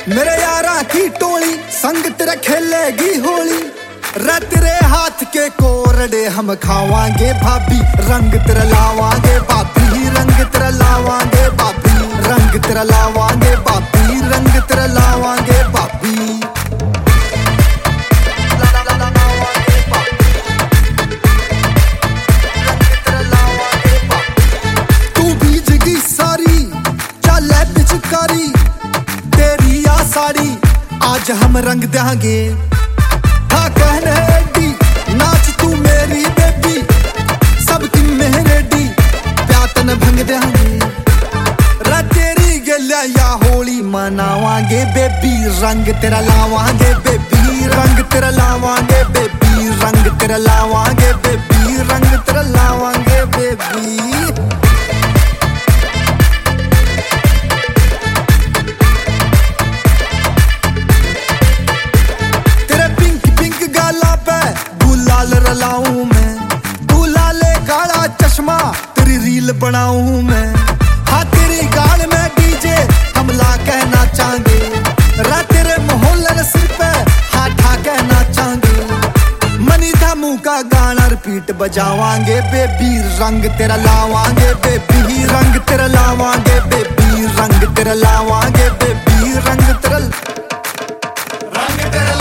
मेरे यारा की टोली संग तेरा खेलेगी होली। रे तेरे हाथ के कोरडे हम खावांगे भाभी, रंग तेरा लावांगे भाभी, रंग तेरा लावांगे भाभी, रंग तेरा लावांगे भाभी, रंग तेरा लावांगे भाभी। तू भीजगी सारी चले पिचकारी, तेरी आ साड़ी आज हम रंग देंगे। हाँ कहने दी नाच तू मेरी बेबी, सबकी मेरे डी प्यातन भंग देंगे। रा तेरी गलिया या होली मनावांगे बेबी, रंग तेरा लावांगे बेबी, रंग तेरा लावांगे बेबी, रंग तेरा लावांगे बेबी, रंग तेरा लावांगे बेबी। रलाऊं मैं तू लाले काला चश्मा, तेरी रील बनाऊं मैं। हाँ तेरी गाल में डीजे हमला कहना चाहेंगे, रा तेरे मोहल्ले सिर पे हाथा कहना चाहेंगे। मनी धामू का गाना रिपीट बजावांगे बेबी, रंग तेरा लावांगे बेबी, रंग तेरा लावांगे बेबी, रंग तेरा लावांगे बेबी, रंग तेरा